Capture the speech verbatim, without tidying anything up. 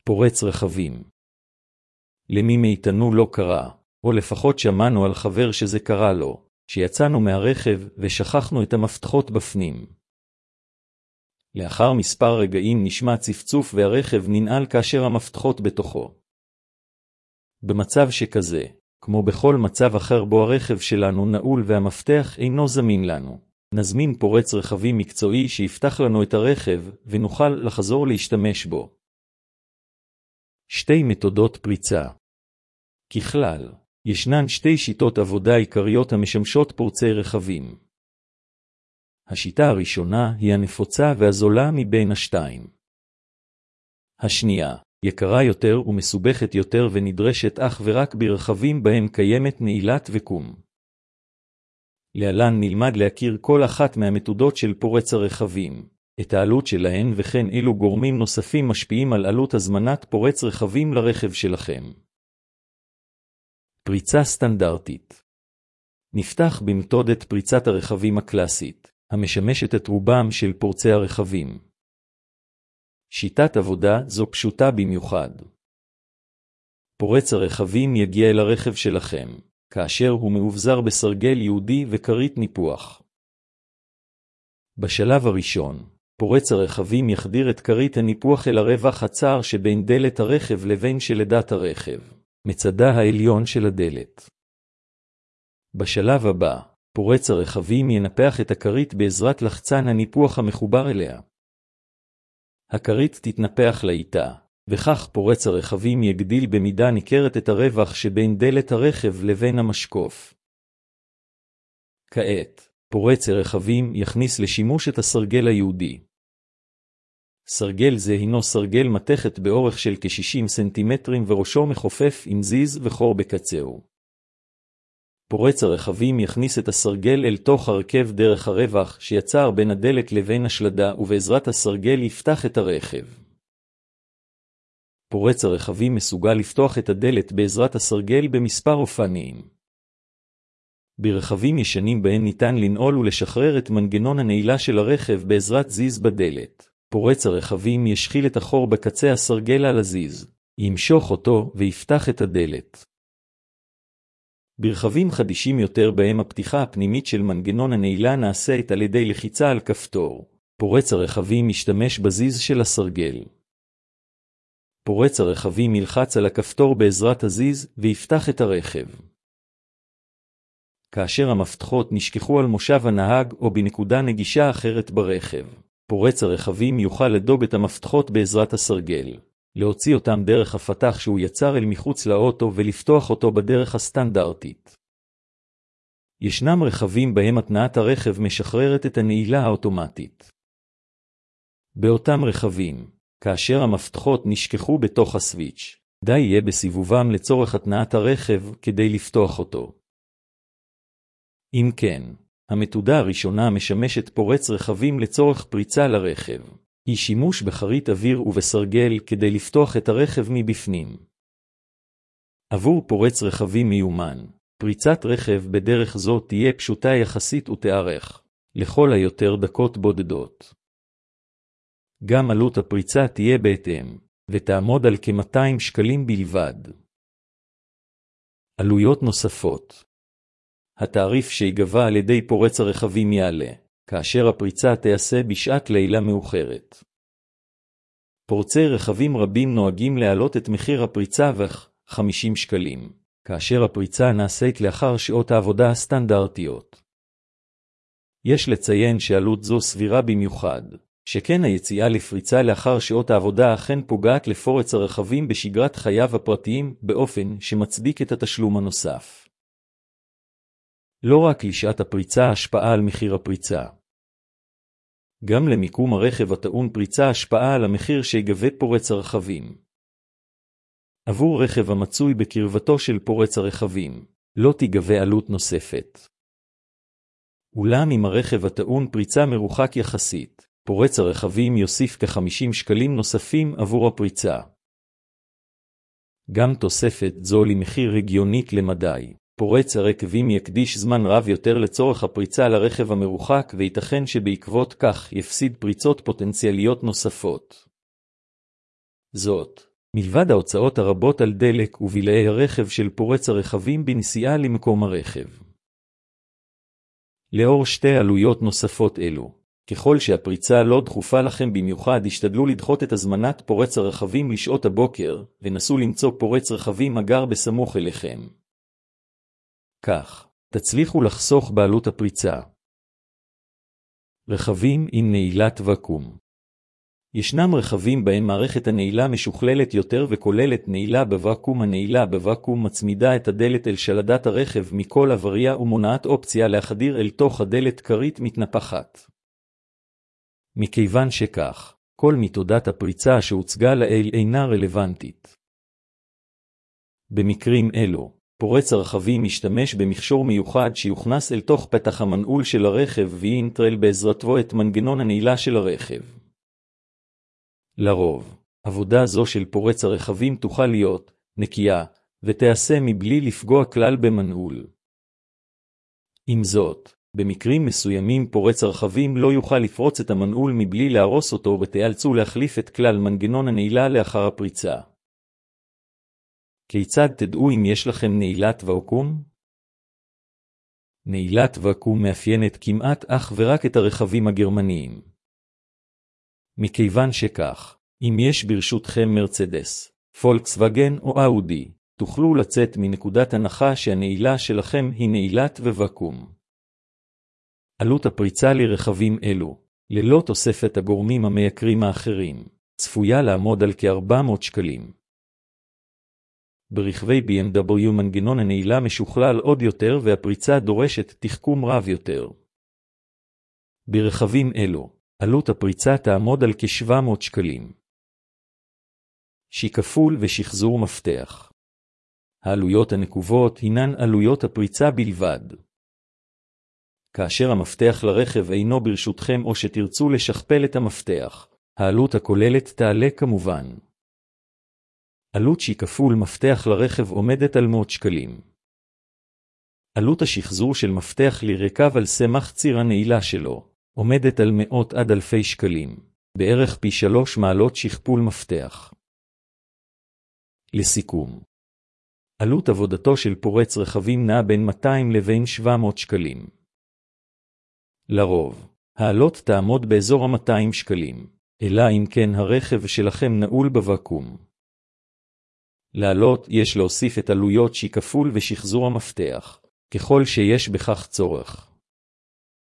פורץ רכבים. למי מאיתנו לא קרה, או לפחות שמענו על חבר שזה קרה לו, שיצאנו מהרכב ושכחנו את המפתחות בפנים. לאחר מספר רגעים נשמע צפצוף והרכב ננעל כאשר המפתחות בתוכו. במצב שכזה, כמו בכל מצב אחר בו הרכב שלנו נעול והמפתח אינו זמין לנו, נזמין פורץ רכבים מקצועי שיפתח לנו את הרכב ונוכל לחזור להשתמש בו. שתי מתודות פריצה. ככלל, ישנן שתי שיטות עבודה עיקריות המשמשות פורצי רכבים. השיטה הראשונה היא הנפוצה והזולה מבין השתיים. השנייה, יקרה יותר ומסובכת יותר ונדרשת אך ורק ברכבים בהם קיימת נעילת וקום. להלן נלמד להכיר כל אחת מהמתודות של פורץ הרכבים, את העלות שלהן וכן אילו גורמים נוספים משפיעים על עלות הזמנת פורץ רכבים לרכב שלכם. פריצה סטנדרטית. נפתח במתודת פריצת הרכבים הקלאסית, המשמשת את רובם של פורצי הרכבים. שיטת עבודה זו פשוטה במיוחד. פורץ הרכבים יגיע אל הרכב שלכם, כאשר הוא מאובזר בסרגל ייעודי וכרית ניפוח. בשלב הראשון, פורץ הרכבים יחדיר את כרית הניפוח אל הרווח הצר שבין דלת הרכב לבין שלדת הרכב, מצדה העליון של הדלת. בשלב הבא, פורץ הרכבים ינפח את הכרית בעזרת לחצן הניפוח המחובר אליה. הכרית תתנפח לאיטה, וכך פורץ הרכבים יגדיל במידה ניכרת את הרווח שבין דלת הרכב לבין המשקוף. כעת, פורץ הרכבים יכניס לשימוש את הסרגל היהודי. סרגל זה הינו סרגל מתכת באורך של כ-שישים סנטימטרים וראשו מחופף עם זיז וחור בקצהו. פורץ הרכבים יכניס את הסרגל אל תוך הרכב דרך הרווח שיצר בין הדלת לבין השלדה ובעזרת הסרגל יפתח את הרכב. פורץ הרכבים מסוגל לפתוח את הדלת בעזרת הסרגל במספר אופנים. ברכבים ישנים בהם ניתן לנעול ולשחרר את מנגנון הנעילה של הרכב בעזרת זיז בדלת. פורץ הרכבים ישחיל את החור בקצה הסרגל על הזיז, ימשוך אותו ויפתח את הדלת. ברכבים חדישים יותר בהם הפתיחה הפנימית של מנגנון הנעילה נעשית על ידי לחיצה על כפתור. פורץ הרכבים משתמש בזיז של הסרגל. פורץ הרכבים ילחץ על הכפתור בעזרת הזיז ויפתח את הרכב. כאשר המפתחות נשכחו על מושב הנהג או בנקודה נגישה אחרת ברכב, פורץ הרכבים יוכל לדוג את המפתחות בעזרת הסרגל, להוציא אותם דרך הפתח שהוא יצר אל מחוץ לאוטו ולפתוח אותו בדרך הסטנדרטית. ישנם רכבים בהם התנעת הרכב משחררת את הנעילה האוטומטית. באותם רכבים, כאשר המפתחות נשכחו בתוך הסוויץ', די יהיה בסיבובם לצורך התנעת הרכב כדי לפתוח אותו. אם כן, המתודה הראשונה משמשת פורץ רכבים לצורך פריצה לרכב. היא שימוש בחרית אוויר ובסרגל כדי לפתוח את הרכב מבפנים. עבור פורץ רכבים מיומן, פריצת רכב בדרך זו תהיה פשוטה יחסית ותארך, לכל היותר דקות בודדות. גם עלות הפריצה תהיה בהתאם, ותעמוד על כ-מאתיים שקלים בלבד. עלויות נוספות. התעריף שיגבה על ידי פורץ הרכבים יעלה, כאשר הפריצה תיעשה בשעת לילה מאוחרת. פורצי רכבים רבים נוהגים להעלות את מחיר הפריצה ב-חמישים שקלים, כאשר הפריצה נעשית לאחר שעות העבודה הסטנדרטיות. יש לציין שעלות זו סבירה במיוחד, שכן היציאה לפריצה לאחר שעות העבודה אכן פוגעת לפורץ הרכבים בשגרת חייו הפרטיים באופן שמצדיק את התשלום הנוסף. לא רק לשעת הפריצה השפעה על מחיר הפריצה. גם למיקום הרכב הטעון פריצה השפעה על המחיר שיגבה פורץ הרכבים. עבור רכב המצוי בקרבתו של פורץ הרכבים, לא תיגבה עלות נוספת. אולם אם הרכב הטעון פריצה מרוחק יחסית, פורץ הרכבים יוסיף כ-חמישים שקלים נוספים עבור הפריצה. גם תוספת זו למחיר הגיונית למדי. פורץ הרכבים יקדיש זמן רב יותר לצורך הפריצה לרכב המרוחק וייתכן שבעקבות כך יפסיד פריצות פוטנציאליות נוספות. זאת, מלבד ההוצאות הרבות על דלק ובילאי הרכב של פורץ הרכבים בנסיעה למקום הרכב. לאור שתי עלויות נוספות אלו, ככל שהפריצה לא דחופה לכם במיוחד, השתדלו לדחות את הזמנת פורץ הרכבים לשעות הבוקר, ונסו למצוא פורץ רכבים הגר בסמוך אליכם. כך, תצליחו לחסוך בעלות הפריצה. רכבים עם נעילת וקום. ישנם רכבים בהם מערכת הנעילה משוכללת יותר וכוללת נעילה בוואקום. הנעילה בוואקום מצמידה את הדלת אל שלדת הרכב מכל עבריה ומונעת אופציה להחדיר אל תוך הדלת כרית מתנפחת. מכיוון שכך, כל מתודת הפריצה שהוצגה לעיל אינה רלוונטית. במקרים אלו, פורץ הרכבים משתמש במכשור מיוחד שיוכנס אל תוך פתח המנעול של הרכב וינטרל בעזרתו את מנגנון הנעילה של הרכב. לרוב, עבודה זו של פורץ הרכבים תוכל להיות נקייה, ותעשה מבלי לפגוע כלל במנעול. עם זאת, במקרים מסוימים פורץ הרכבים לא יוכל לפרוץ את המנעול מבלי להרוס אותו, ותיאלצו להחליף את כלל מנגנון הנעילה לאחר הפריצה. כיצד תדעו אם יש לכם נעילת ואקום? נעילת ואקום מאפיינת כמעט אך ורק את הרכבים הגרמניים. מכיוון שכך, אם יש ברשותכם מרצדס, פולקסווגן או אאודי, תוכלו לצאת מנקודת הנחה שהנעילה שלכם היא נעילת וואקום. עלות הפריצה לרכבים אלו, ללא תוספת הגורמים המייקרים האחרים, צפויה לעמוד על כ-ארבע מאות שקלים. ברכבי בי אם דאבליו מנגנון הנעילה משוכלל עוד יותר והפריצה דורשת תחכום רב יותר. ברכבים אלו, עלות הפריצה תעמוד על כ-שבע מאות שקלים. שיקפול ושחזור מפתח. העלויות הנקובות הינן עלויות הפריצה בלבד. כאשר המפתח לרכב אינו ברשותכם או שתרצו לשכפל את המפתח, העלות הכוללת תעלה כמובן. עלות שיקפול מפתח לרכב עומדת על מאות שקלים. עלות השחזור של מפתח לרכב על סמך ציר הנעילה שלו, עומדת על מאות עד אלפי שקלים, בערך פי שלוש מעלות שכפול מפתח. לסיכום, עלות עבודתו של פורץ רכבים נע בין מאתיים לבין שבע מאות שקלים. לרוב, העלות תעמוד באזור ה-מאתיים שקלים, אלא אם כן הרכב שלכם נעול בוואקום. לעלות יש להוסיף את עלויות שיקפול ושחזור המפתח, ככל שיש בכך צורך.